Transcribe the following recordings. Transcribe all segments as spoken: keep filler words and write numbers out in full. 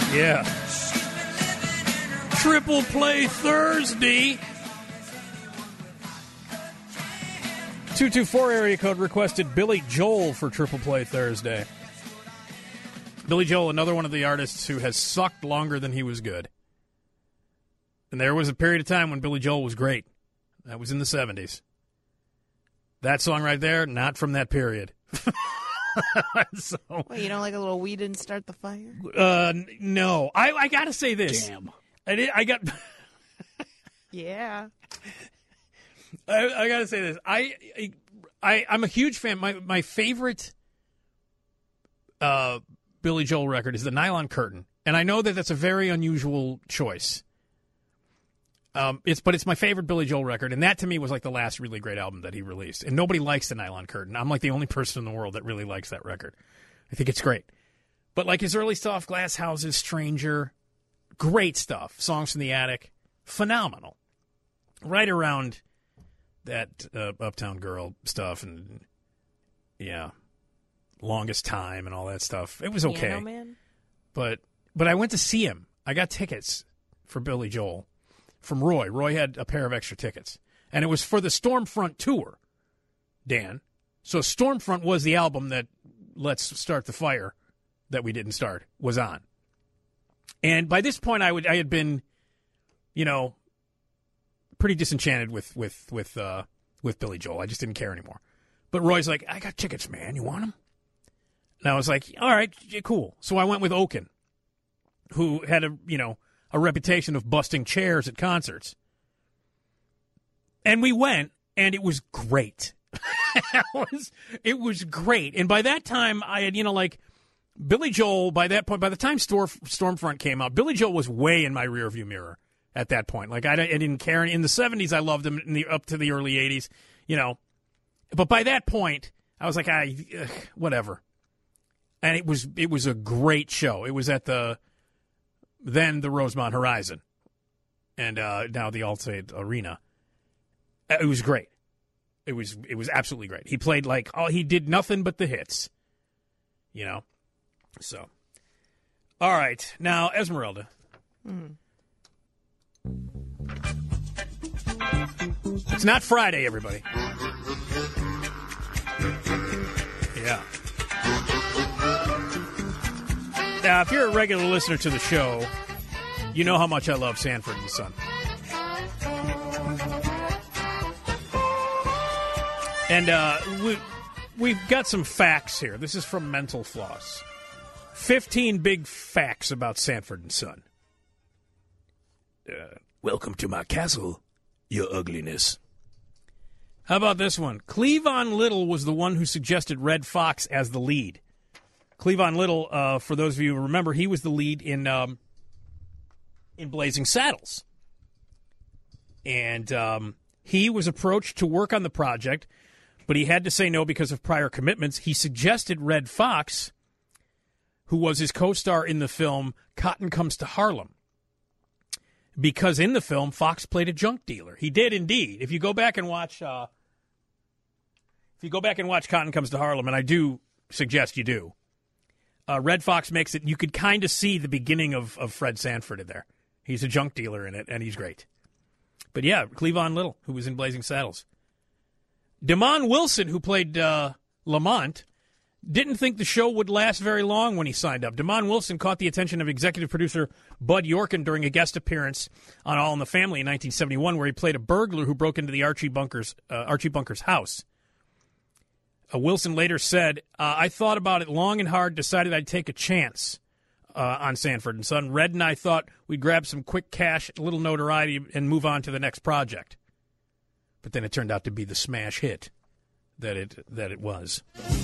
Yeah. Triple Play Thursday. two two four area code requested Billy Joel for Triple Play Thursday. Billy Joel, another one of the artists who has sucked longer than he was good. And there was a period of time when Billy Joel was great. That was in the seventies. That song right there, not from that period. so, well, you don't like a little "We Didn't Start the Fire"? Uh, no. I, I got to say this. Damn. I, did, I got... yeah. I, I got to say this. I, I, I'm a huge fan. My, my favorite uh, Billy Joel record is the Nylon Curtain. And I know that that's a very unusual choice. Um, it's but it's my favorite Billy Joel record, and that to me was like the last really great album that he released. And nobody likes the Nylon Curtain. I'm like the only person in the world that really likes that record. I think it's great. But like his early stuff, Glass Houses, Stranger, great stuff. Songs from the Attic, phenomenal. Right around that uh, Uptown Girl stuff and yeah, Longest Time and all that stuff. It was okay. Piano Man? But but I went to see him. I got tickets for Billy Joel. From Roy. Roy had a pair of extra tickets. And it was for the Stormfront tour, Dan. So Stormfront was the album that Let's Start the Fire, that we didn't start, was on. And by this point, I would I had been, you know, pretty disenchanted with with with uh, with Billy Joel. I just didn't care anymore. But Roy's like, I got tickets, man. You want them? And I was like, all right, yeah, cool. So I went with Oaken, who had a, you know, a reputation of busting chairs at concerts. And we went, and it was great. it, was, it was great. And by that time, I had, you know, like, Billy Joel, by that point, by the time Storm, Stormfront came out, Billy Joel was way in my rearview mirror at that point. Like, I, I didn't care. In the seventies, I loved him, in the, up to the early eighties, you know. But by that point, I was like, I, ugh, whatever. And it was it was a great show. It was at the... then the Rosemont Horizon, and uh, now the Allstate Arena. It was great. It was it was absolutely great. He played like, oh, he did nothing but the hits, you know. So, all right, now Esmeralda. Mm. It's not Friday, everybody. Yeah. Now, if you're a regular listener to the show, you know how much I love Sanford and Son. And uh, we, we've got some facts here. This is from Mental Floss. fifteen big facts about Sanford and Son. Uh, welcome to my castle, your ugliness. How about this one? Cleavon Little was the one who suggested Red Fox as the lead. Cleavon Little, uh, for those of you who remember, he was the lead in um, in Blazing Saddles. And um, he was approached to work on the project, but he had to say no because of prior commitments. He suggested Red Fox, who was his co-star in the film Cotton Comes to Harlem, because in the film, Fox played a junk dealer. He did indeed. If you go back and watch, uh, if you go back and watch Cotton Comes to Harlem, and I do suggest you do, Uh, Red Fox makes it, you could kind of see the beginning of, of Fred Sanford in there. He's a junk dealer in it, and he's great. But yeah, Cleavon Little, who was in Blazing Saddles. Damon Wilson, who played uh, Lamont, didn't think the show would last very long when he signed up. Damon Wilson caught the attention of executive producer Bud Yorkin during a guest appearance on All in the Family in nineteen seventy-one, where he played a burglar who broke into the Archie Bunker's, uh, Archie Bunker's house. Uh, Wilson later said, uh, I thought about it long and hard, decided I'd take a chance uh, on Sanford and Son. Red and I thought we'd grab some quick cash, a little notoriety, and move on to the next project. But then it turned out to be the smash hit that it that it was.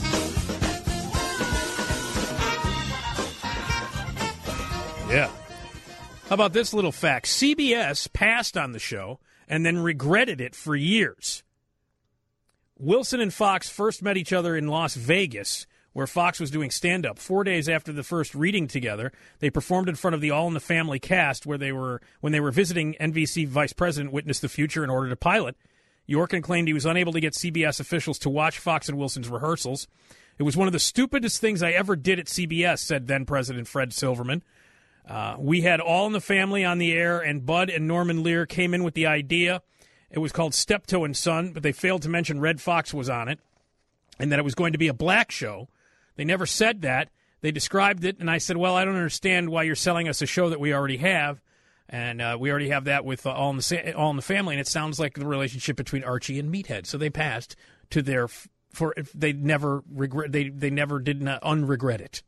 Yeah. How about this little fact? C B S passed on the show and then regretted it for years. Wilson and Fox first met each other in Las Vegas, where Fox was doing stand-up. Four days after the first reading together, they performed in front of the All in the Family cast where they were when they were visiting N B C Vice President Witness the Future and ordered a pilot. Yorkin claimed he was unable to get C B S officials to watch Fox and Wilson's rehearsals. It was one of the stupidest things I ever did at C B S, said then-President Fred Silverman. Uh, we had All in the Family on the air, and Bud and Norman Lear came in with the idea. It was called Steptoe and Son, but they failed to mention Red Fox was on it and that it was going to be a black show. They never said that. They described it, and I said, well, I don't understand why you're selling us a show that we already have, and uh, we already have that with uh, All in the Sa- All in the Family, and it sounds like the relationship between Archie and Meathead. So they passed to their f- for they never regret they they never did not unregret it.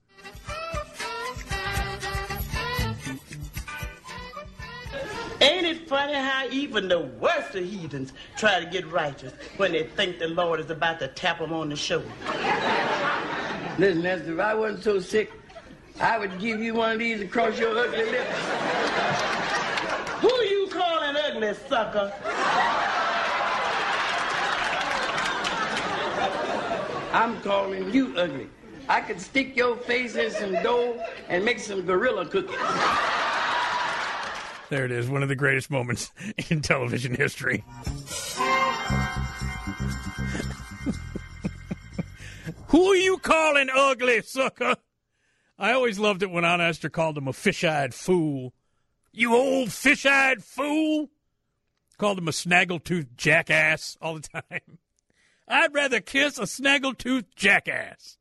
Ain't it funny how even the worst of heathens try to get righteous when they think the Lord is about to tap them on the shoulder? Listen, Esther, if I wasn't so sick, I would give you one of these across your ugly lips. Who you calling ugly, sucker? I'm calling you ugly. I could stick your face in some dough and make some gorilla cookies. There it is, one of the greatest moments in television history. Who are you calling ugly, sucker? I always loved it when Aunt Esther called him a fish-eyed fool. You old fish-eyed fool. Called him a snaggletooth jackass all the time. I'd rather kiss a snaggletooth jackass.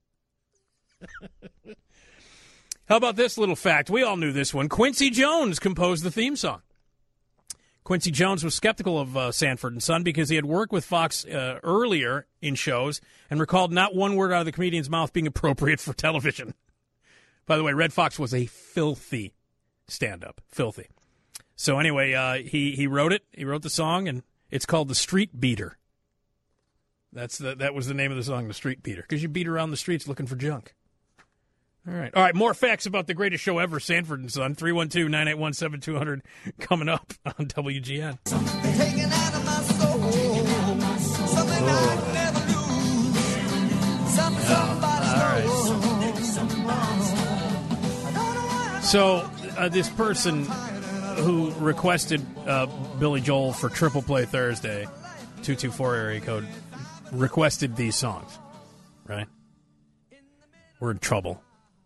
How about this little fact? We all knew this one. Quincy Jones composed the theme song. Quincy Jones was skeptical of uh, Sanford and Son because he had worked with Fox uh, earlier in shows and recalled not one word out of the comedian's mouth being appropriate for television. By the way, Red Fox was a filthy stand-up. Filthy. So anyway, uh, he, he wrote it. He wrote the song, and it's called The Street Beater. That's the, that was the name of the song, The Street Beater, because you beat around the streets looking for junk. All right. All right, more facts about the greatest show ever, Sanford and Son. three one two, nine eight one, seven two zero zero coming up on W G N. Taken out of my soul, something I never lose, something somebody knows. So uh, this person who requested uh, Billy Joel for Triple Play Thursday, two two four area code, requested these songs, right? We're in trouble.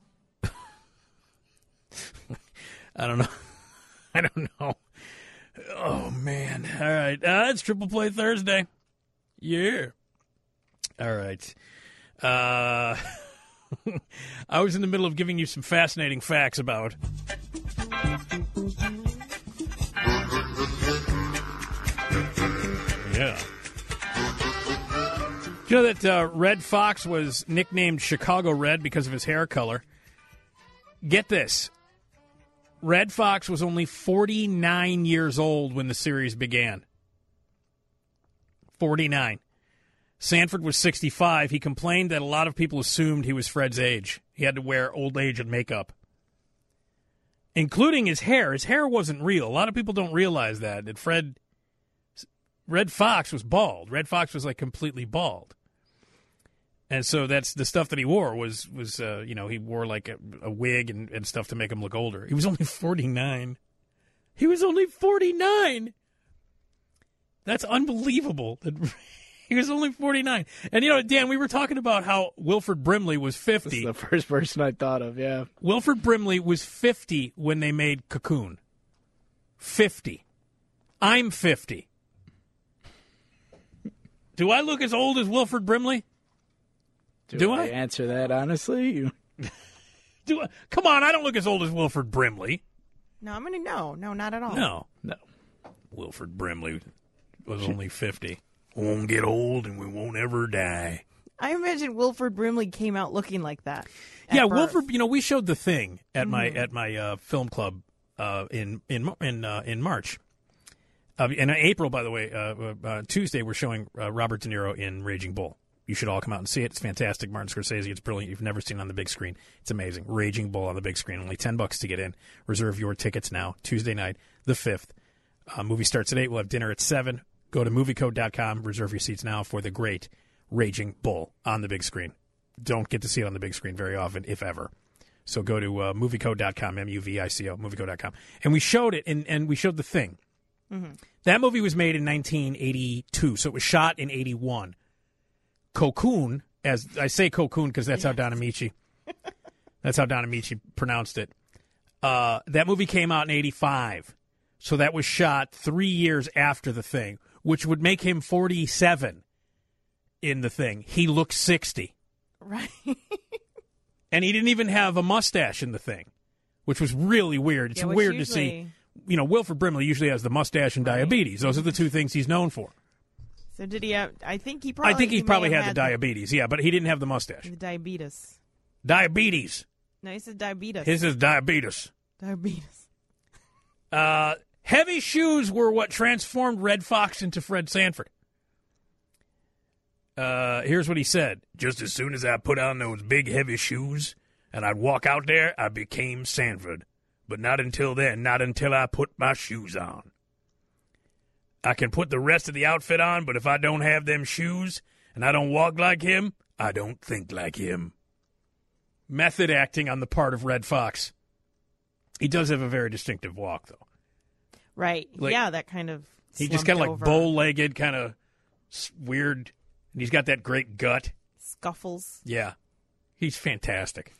I don't know. I don't know. Oh, man. All right. Uh, it's Triple Play Thursday. Yeah. All right. Uh, I was in the middle of giving you some fascinating facts about... Yeah. You know that uh, Red Fox was nicknamed Chicago Red because of his hair color? Get this. Red Fox was only forty-nine years old when the series began. forty-nine. Sanford was sixty-five. He complained that a lot of people assumed he was Fred's age. He had to wear old age and makeup, including his hair. His hair wasn't real. A lot of people don't realize that, that Fred, Red Fox was bald. Red Fox was like completely bald. And so that's the stuff that he wore was, was uh, you know, he wore like a, a wig and, and stuff to make him look older. He was only forty-nine. He was only forty-nine. That's unbelievable. That he was only forty-nine. And, you know, Dan, we were talking about how Wilford Brimley was fifty. That's the first person I thought of, yeah. Wilford Brimley was fifty when they made Cocoon. fifty. I'm fifty. Do I look as old as Wilford Brimley? Do, Do I, I answer that honestly? You... Do I? Come on, I don't look as old as Wilford Brimley. No, I'm going to no. No, not at all. No. No. Wilford Brimley was only fifty. We won't get old and we won't ever die. I imagine Wilford Brimley came out looking like that. at Yeah, birth. Wilford, you know, we showed The Thing at Mm-hmm. my at my uh, film club uh, in in in uh, in March. Uh, and in April, by the way, uh, uh, Tuesday, we're showing uh, Robert De Niro in Raging Bull. You should all come out and see it. It's fantastic. Martin Scorsese. It's brilliant. You've never seen it on the big screen. It's amazing. Raging Bull on the big screen. Only ten bucks to get in. Reserve your tickets now. Tuesday night, the fifth. Uh, movie starts at eight. We'll have dinner at seven. Go to movie code dot com. Reserve your seats now for the great Raging Bull on the big screen. Don't get to see it on the big screen very often, if ever. So go to uh, movie code dot com, M U V I C O, movie code dot com. And we showed it, and, and we showed The Thing. Mm-hmm. That movie was made in nineteen eighty-two, so it was shot in eighty-one. Cocoon, as I say Cocoon because that's how Don Amici, that's how Don Amici pronounced it, Uh, that movie came out in eighty-five, so that was shot three years after The Thing, which would make him forty-seven in The Thing. He looked sixty. Right. And he didn't even have a mustache in The Thing, which was really weird. It's Yeah, which weird usually- to see. You know, Wilford Brimley usually has the mustache and diabetes. Those are the two things he's known for. So did he have? I think he probably. I think he, may probably have had, the diabetes, yeah, but he didn't have the mustache. The diabetes. Diabetes. No, he said diabetes. His is diabetes. diabetes. Uh, heavy shoes were what transformed Red Fox into Fred Sanford. Uh, here's what he said. Just as soon as I put on those big heavy shoes and I'd walk out there, I became Sanford. But not until then, not until I put my shoes on. I can put the rest of the outfit on, but if I don't have them shoes and I don't walk like him, I don't think like him. Method acting on the part of Red Fox. He does have a very distinctive walk, though. Right. Like, yeah, that kind of. He just slumped kind of like over. bow-legged, kind of weird, and he's got that great gut. Scuffles. Yeah. He's fantastic.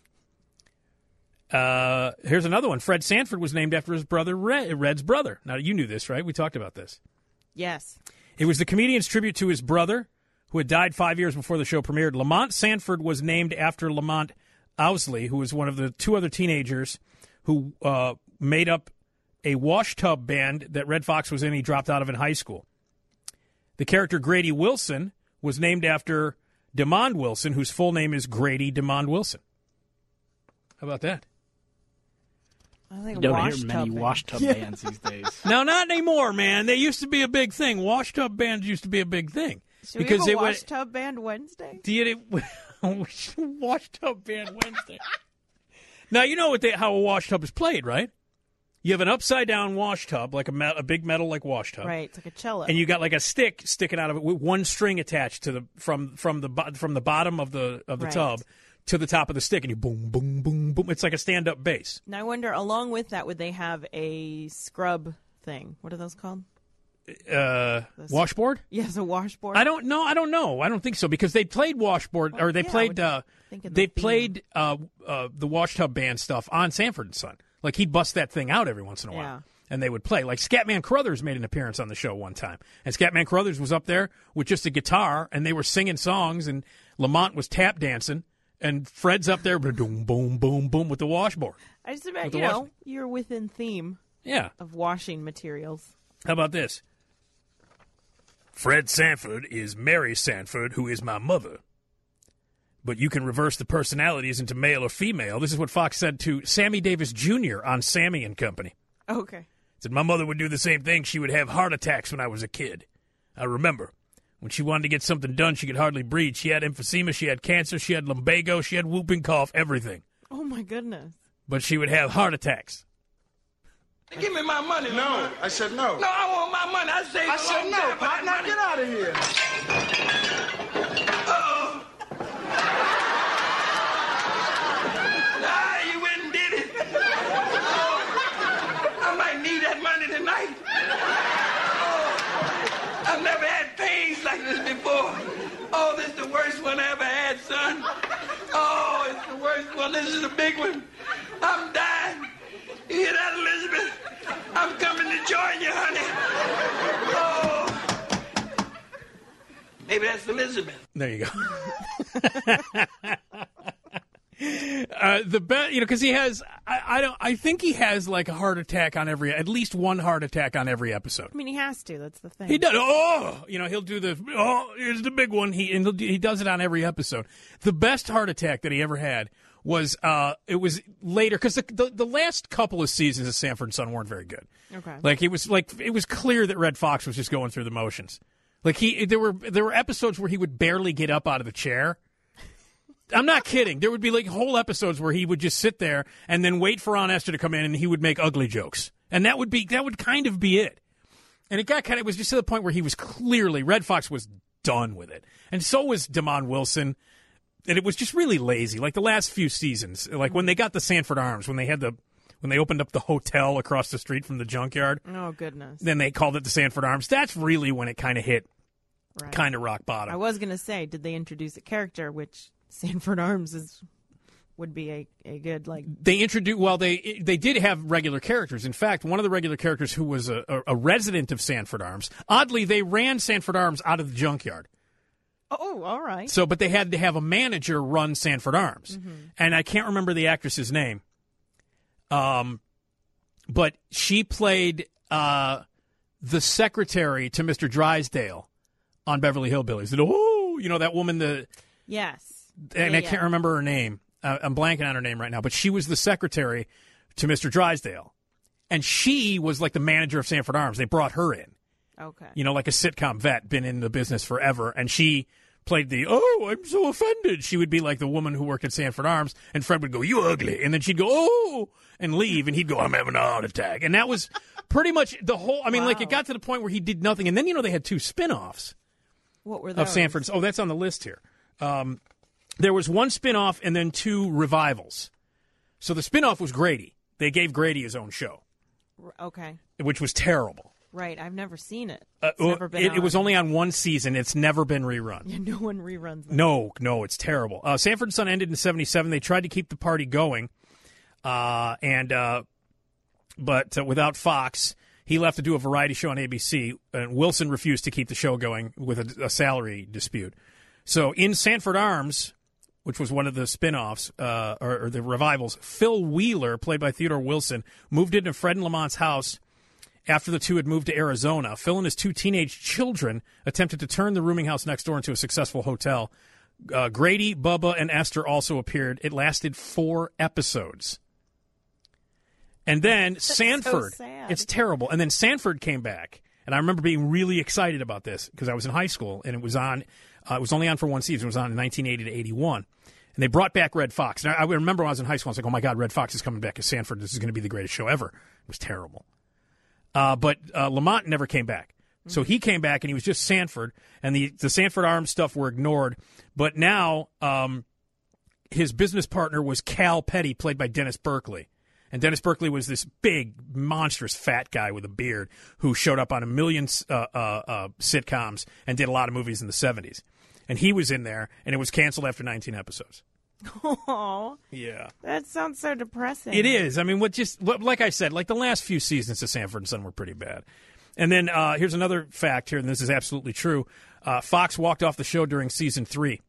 Uh, here's another one. Fred Sanford was named after his brother, Red, Red's brother. Now, you knew this, right? We talked about this. Yes. It was the comedian's tribute to his brother, who had died five years before the show premiered. Lamont Sanford was named after Lamont Owsley, who was one of the two other teenagers who uh, made up a wash tub band that Red Fox was in. He dropped out of in high school. The character Grady Wilson was named after DeMond Wilson, whose full name is Grady DeMond Wilson. How about that? I think You don't wash hear many tub wash tub band. bands these days. No, not anymore, man. They used to be a big thing. Wash tub bands used to be a big thing. Should because we they have a wash went. tub band Wednesday? Did it? Wash tub band Wednesday. Now you know what they, how a wash tub is played, right? You have an upside down wash tub, like a, me- a big metal like wash tub, Right, it's like a cello. and you got like a stick sticking out of it with one string attached to the from from the bo- from the bottom of the of the Right. tub to the top of the stick, and you boom boom boom boom. It's like a stand up bass. Now I wonder, along with that, would they have a scrub thing? What are those called? Uh, washboard? Yes, a washboard. I don't know. I don't know. I don't think so because they played washboard Well, or they yeah, I played would uh, think of the they theme. played uh, uh, the wash tub band stuff on Sanford and Son. Like he'd bust that thing out every once in a while, Yeah. and they would play. Like Scatman Crothers made an appearance on the show one time, and Scatman Crothers was up there with just a guitar, and they were singing songs, and Lamont was tap dancing, and Fred's up there, boom, boom, boom, boom, with the washboard. I just With imagine, the you know, wash- you're within theme Yeah. of washing materials. How about this? Fred Sanford is Mary Sanford, who is my mother. But you can reverse the personalities into male or female. This is what Fox said to Sammy Davis Junior on Sammy and Company. Okay. Said, my mother would do the same thing. She would have heart attacks when I was a kid. I remember. When she wanted to get something done, she could hardly breathe. She had emphysema, she had cancer, she had lumbago, she had whooping cough, everything. Oh, my goodness. But she would have heart attacks. Give me my money. No, I said no. No, I want my money. I saved I a said long no, time for that partner. money. Get out of here. Uh-oh. Ah, you went and did it. I might need that money tonight. Oh, I've never had pains like this before. Oh, this is the worst one I ever had, son. Oh, it's the worst one. This is a big one. I'm dying. You hear that, Elizabeth? I'm coming to join you, honey. Oh. Maybe that's Elizabeth. There you go. uh, the best, you know, because he has, I, I don't, I think he has like a heart attack on every, at least one heart attack on every episode. I mean, he has to. That's the thing. He does. Oh, you know, he'll do the. Oh, here's the big one. He and he'll do, he does it on every episode. The best heart attack that he ever had was uh, it was later because the, the the last couple of seasons of Sanford and Son weren't very good. Okay. Like it was like it was clear that Red Fox was just going through the motions. Like he there were there were episodes where he would barely get up out of the chair. I'm not kidding. There would be like whole episodes where he would just sit there and then wait for Aunt Esther to come in and he would make ugly jokes. And that would be that would kind of be it. And it got kind of it was just to the point where he was clearly Red Fox was done with it. And so was DeMond Wilson. And it was just really lazy. Like the last few seasons, like when they got the Sanford Arms, when they had the when they opened up the hotel across the street from the junkyard, Oh, goodness. then they called it the Sanford Arms. That's really when it kind of hit Right. kind of rock bottom. I was going to say, did they introduce a character, which Sanford Arms is would be a, a good, like... They introduced, well, they they did have regular characters. In fact, one of the regular characters who was a, a, a resident of Sanford Arms, oddly, they ran Sanford Arms out of the junkyard. Oh, all right. So, but they had to have a manager run Sanford Arms. Mm-hmm. And I can't remember the actress's name. Um, but she played uh, the secretary to Mister Drysdale on Beverly Hillbillies. And, oh, you know, that woman, the... Yes. And yeah, I can't yeah. remember her name. Uh, I'm blanking on her name right now. But she was the secretary to Mister Drysdale. And she was like the manager of Sanford Arms. They brought her in. Okay. You know, like a sitcom vet, been in the business forever. And she played the, oh, I'm so offended. She would be like the woman who worked at Sanford Arms. And Fred would go, you ugly. And then she'd go, oh, and leave. And he'd go, I'm having a heart attack. And that was pretty much the whole, I mean, Wow. like it got to the point where he did nothing. And then, you know, they had two spinoffs What were those? of Sanford's. Oh, that's on the list here. Um, there was one spinoff and then two revivals. So the spinoff was Grady. They gave Grady his own show, R- Okay. which was terrible. Right. I've never seen it. Uh, It's never been it, it was on. only on one season. It's never been rerun. Yeah, no one reruns that. No, no, it's terrible. Uh, Sanford and Son ended in seventy-seven. They tried to keep the party going, uh, and uh, but uh, without Fox, he left to do a variety show on A B C, and Wilson refused to keep the show going with a, a salary dispute. So in Sanford Arms, which was one of the spinoffs, uh, or, or the revivals, Phil Wheeler, played by Theodore Wilson, moved into Fred and Lamont's house after the two had moved to Arizona. Phil and his two teenage children attempted to turn the rooming house next door into a successful hotel. Uh, Grady, Bubba, and Esther also appeared. It lasted four episodes. And then Sanford. sad. It's terrible. And then Sanford came back. And I remember being really excited about this because I was in high school and it was on. Uh, it was only on for one season. It was on in nineteen eighty to eighty-one. And they brought back Red Fox. And I, I remember when I was in high school, I was like, oh, my God, Red Fox is coming back as Sanford. This is going to be the greatest show ever. It was terrible. Uh, but uh, Lamont never came back. So he came back, and he was just Sanford, and the, the Sanford Arms stuff were ignored. But now um, his business partner was Cal Petty, played by Dennis Berkeley. And Dennis Berkeley was this big, monstrous, fat guy with a beard who showed up on a million uh, uh, uh, sitcoms and did a lot of movies in the seventies. And he was in there, and it was canceled after nineteen episodes. Oh, Yeah. that sounds so depressing. It is. I mean, what just what, like I said, like the last few seasons of Sanford and Son were pretty bad. And then uh, here's another fact here, and this is absolutely true. Uh, Fox walked off the show during season three.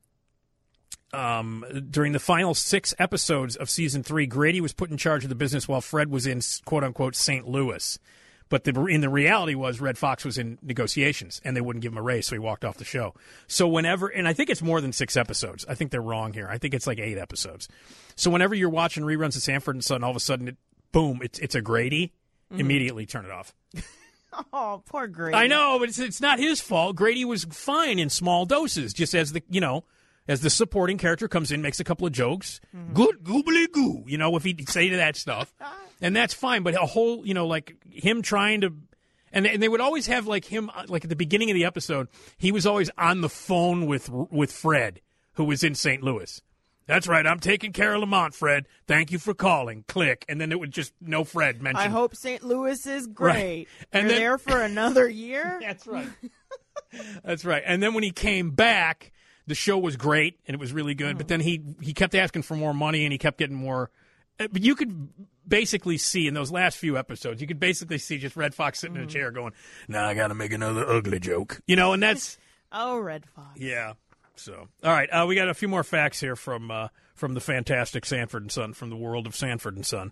Um, during the final six episodes of season three, Grady was put in charge of the business while Fred was in quote unquote Saint Louis. But the in the reality was Red Fox was in negotiations, and they wouldn't give him a raise, so he walked off the show. So whenever, and I think it's more than six episodes. I think they're wrong here. I think it's like eight episodes. So whenever you're watching reruns of Sanford and Son, all of a sudden, it, boom, it's it's a Grady. Mm-hmm. Immediately turn it off. Oh, poor Grady. I know, but it's it's not his fault. Grady was fine in small doses, just as the you know. As the supporting character comes in, makes a couple of jokes, mm. good goobly goo, you know, if he'd say to that stuff. And that's fine. But a whole, you know, like him trying to, and, and they would always have like him, like at the beginning of the episode, he was always on the phone with with Fred, who was in Saint Louis. That's right. I'm taking care of Lamont, Fred. Thank you for calling. Click. And then it would just, no Fred mentioned. I hope Saint Louis is great. Right. And You're then, there for another year? That's right. That's right. And then when he came back, the show was great, and it was really good, oh. but then he he kept asking for more money, and he kept getting more. But you could basically see in those last few episodes, you could basically see just Red Fox sitting mm. in a chair going, now I got to make another ugly joke. You know, and that's... oh, Red Fox. Yeah. So, all right, uh, we got a few more facts here from uh, from the fantastic Sanford and Son, from the world of Sanford and Son.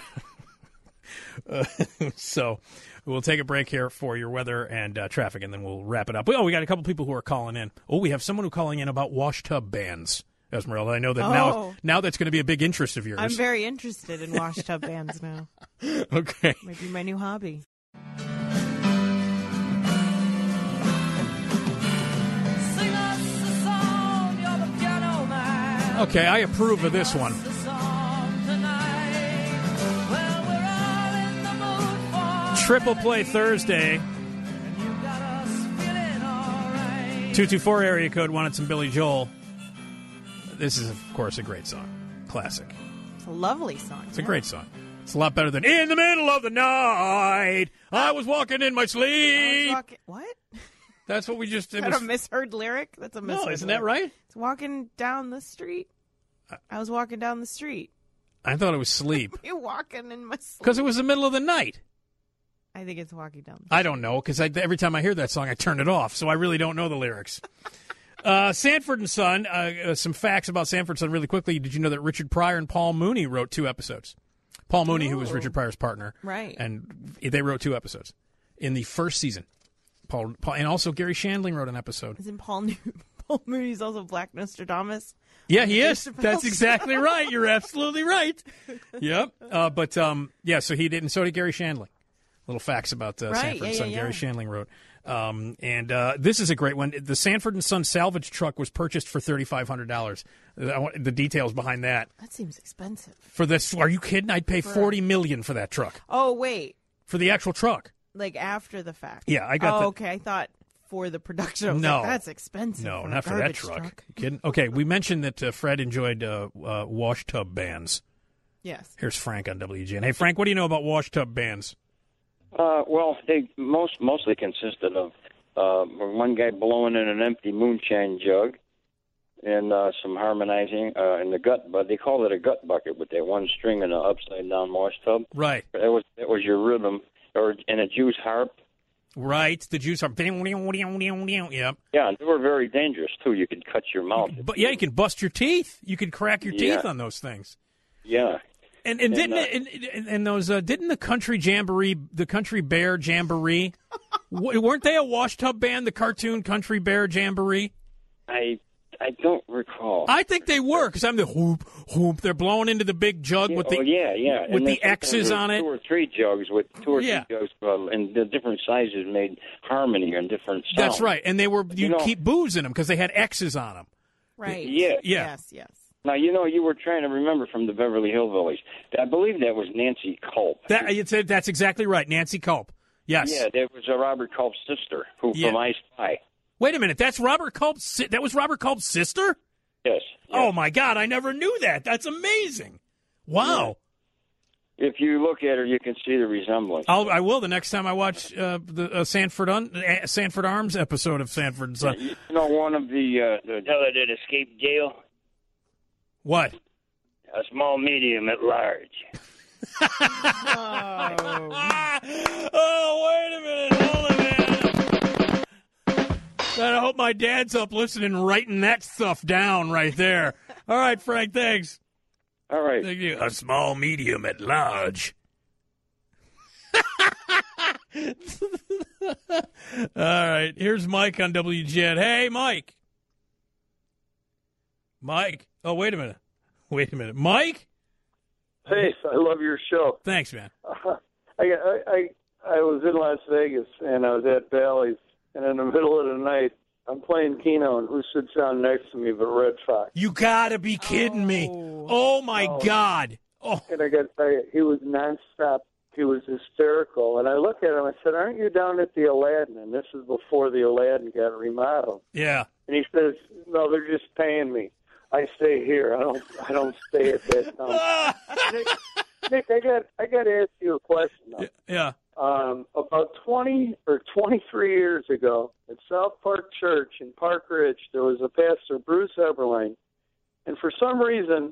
uh, so... We'll take a break here for your weather and uh, traffic, and then we'll wrap it up. Oh, we got a couple people who are calling in. Oh, we have someone who's calling in about wash tub bans, Esmeralda. I know that oh. now now that's going to be a big interest of yours. I'm very interested in wash tub bans now. Okay. Maybe my new hobby. Sing us a song, you're the piano man. Okay, I approve of this one. Triple Play Thursday. two two four area code wanted some Billy Joel. This is, of course, a great song. Classic. It's a lovely song. It's yeah. a great song. It's a lot better than In the Middle of the Night. I was walking in my sleep. Walking, what? That's what we just did. Is that was, a misheard lyric? That's a misheard No, isn't lyric. that right? It's walking down the street. I was walking down the street. I thought it was sleep You're walking in my sleep. because it was the middle of the night. I think it's walking down the street. I don't know because every time I hear that song, I turn it off. So I really don't know the lyrics. uh, Sanford and Son. Uh, uh, some facts about Sanford and Son really quickly. Did you know that Richard Pryor and Paul Mooney wrote two episodes? Paul Mooney, who was Oh. Richard Pryor's partner, Right. and they wrote two episodes in the first season. Paul, Paul and also Gary Shandling wrote an episode. Isn't Paul, New- Paul Mooney's also Black Nostradamus? Yeah, he Dave is. Chappelle. That's exactly right. You're absolutely right. Yep. Uh, but um, yeah, so he did, and so did Gary Shandling. Little facts about uh, Right, Sanford and yeah, Son. yeah, Gary yeah. Shandling wrote, um, and uh, this is a great one. The Sanford and Son salvage truck was purchased for thirty five hundred dollars. The details behind that. That seems expensive. For this, are you kidding? I'd pay forty million for that truck. Oh, wait. For the actual truck. Like after the fact. Yeah, I got Oh, the- okay. I thought for the production. I was No. like, that's expensive. No, for a not for that garbage truck. You kidding? Okay, we mentioned that uh, Fred enjoyed uh, uh, wash tub bands. Yes. Here's Frank on W G N. Hey, Frank, what do you know about wash tub bands? Uh, well, they most mostly consisted of uh, one guy blowing in an empty moonshine jug and uh, some harmonizing uh, in the gut, but they called it a gut bucket with that one string and an upside down wash tub. Right. That was that was your rhythm, or and a juice harp. Right, the juice harp. Yep. Yeah, and they were very dangerous too. You could cut your mouth. But yeah, you can bust your teeth. You could crack your Yeah. teeth on those things. Yeah. And and And, didn't uh, it, and, and, and those uh, didn't the country jamboree, the country bear jamboree, w- weren't they a wash tub band? The cartoon country bear jamboree. I I don't recall. I think they were because I'm the whoop whoop. They're blowing into the big jug Yeah, with the oh, yeah, yeah. with And the then X's sometimes on there it. were Two or three jugs with two or Yeah. three jugs, uh, and the different sizes made harmony and different sounds. That's right, and they were you You know- keep booze in them because they had X's on them. Right. Yeah. Yeah. Yes, yes. Now, you know, you were trying to remember from the Beverly Hillbillies. I believe that was Nancy Culp. That it's, that's exactly right, Nancy Culp. Yes. Yeah, that was uh, Robert Culp's sister, who Yeah. from I Spy. Wait a minute, that's Robert Culp's. si- That was Robert Culp's sister. Yes. Oh yes. my God, I never knew that. That's amazing. Wow. If you look at her, you can see the resemblance. I'll, I will the next time I watch uh, the uh, Sanford Un- uh, Sanford Arms episode of Sanford and Son. You know, one of the, uh, the fella that escaped jail, What? a small medium at large. Oh, wait a minute. Hold a minute. Man, I hope my dad's up listening and writing that stuff down right there. All right, Frank, thanks. All right. Thank you. A small medium at large. All right, here's Mike on W G N. Hey, Mike. Mike. Oh, wait a minute. Wait a minute. Mike? Hey, I love your show. Thanks, man. Uh, I, I I I was in Las Vegas and I was at Bally's, and in the middle of the night, I'm playing Keno, and who sits down next to me but Red Fox? You gotta be kidding me. Oh, my Oh. God. Oh, And I got to tell you, he was nonstop. He was hysterical. And I looked at him. I said, "Aren't you down at the Aladdin?" And this is before the Aladdin got remodeled. yeah. And he says, "No, they're just paying me. I stay here. I don't. I don't stay at that town." Nick, Nick, I got. I got to ask you a question. Though. Yeah. Um, about twenty or twenty-three years ago at South Park Church in Park Ridge, there was a pastor, Bruce Eberlein, and for some reason,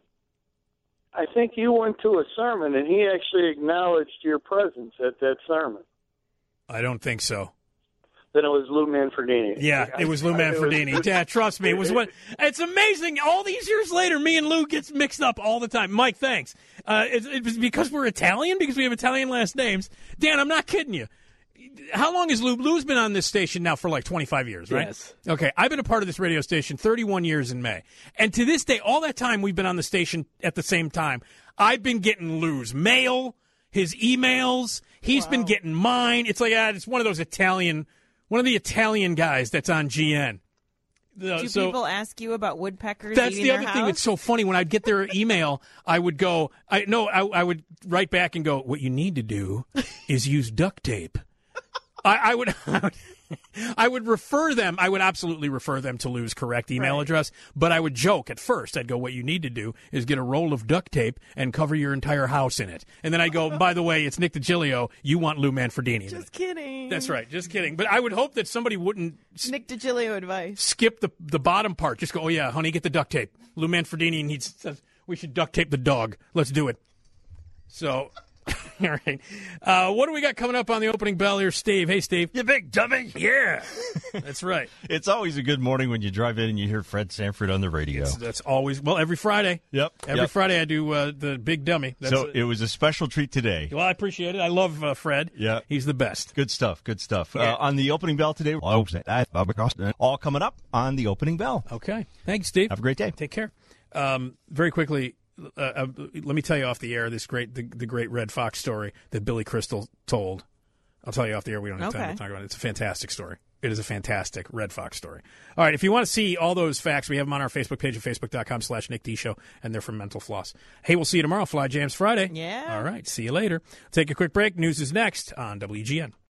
I think you went to a sermon and he actually acknowledged your presence at that sermon. I don't think so. Then it was Lou Manfredini. Yeah, it was Lou Manfredini. Yeah, trust me, it was what. It's amazing. All these years later, me and Lou gets mixed up all the time. Mike, thanks. Uh, it, it was because we're Italian, because we have Italian last names. Dan, I'm not kidding you. How long has Lou? Lou's been on this station now for like twenty-five years, right? Yes. Okay, I've been a part of this radio station thirty-one years in May, and to this day, all that time we've been on the station at the same time. I've been getting Lou's mail, his emails. He's been getting mine. It's like ah, it's one of those Italian. One of the Italian guys that's on G N. Uh, Do so people ask you about woodpeckers that's eating the their other house? thing that's so funny. When I'd get their email, I would go, I no, I, I would write back and go, what you need to do is use duct tape. I, I would. I would I would refer them, I would absolutely refer them to Lou's correct email Right. address, but I would joke at first. I'd go, what you need to do is get a roll of duct tape and cover your entire house in it. And then I'd go, by the way, it's Nick DiGilio. You want Lou Manfredini. Just kidding. That's right. Just kidding. But I would hope that somebody wouldn't s- Nick DiGilio advice. skip the the bottom part. Just go, oh, yeah, honey, get the duct tape. Lou Manfredini needs We should duct tape the dog. Let's do it. So, all right. Uh, what do we got coming up on the opening bell here, Steve? Hey, Steve. You big dummy. Yeah, that's right. It's always a good morning when you drive in and you hear Fred Sanford on the radio. That's, that's always, well, every Friday. Yep. Every yep. Friday I do uh, the big dummy. That's So it. it was a special treat today. Well, I appreciate it. I love uh, Fred. Yeah. He's the best. Good stuff. Good stuff. Yeah. Uh, on the opening bell today, all coming up on the opening bell. Okay. Thank you, Steve. Have a great day. Take care. Um, very quickly, uh, uh, let me tell you off the air this great the, the great Red Fox story that Billy Crystal told. I'll tell you off the air. We don't have time Okay. to talk about it. It's a fantastic story. It is a fantastic Red Fox story. All right, if you want to see all those facts, we have them on our Facebook page at facebook.com slash Nick D Show, and they're from Mental Floss. Hey, we'll see you tomorrow, Fly Jams Friday. Yeah. All right, see you later. Take a quick break. News is next on W G N.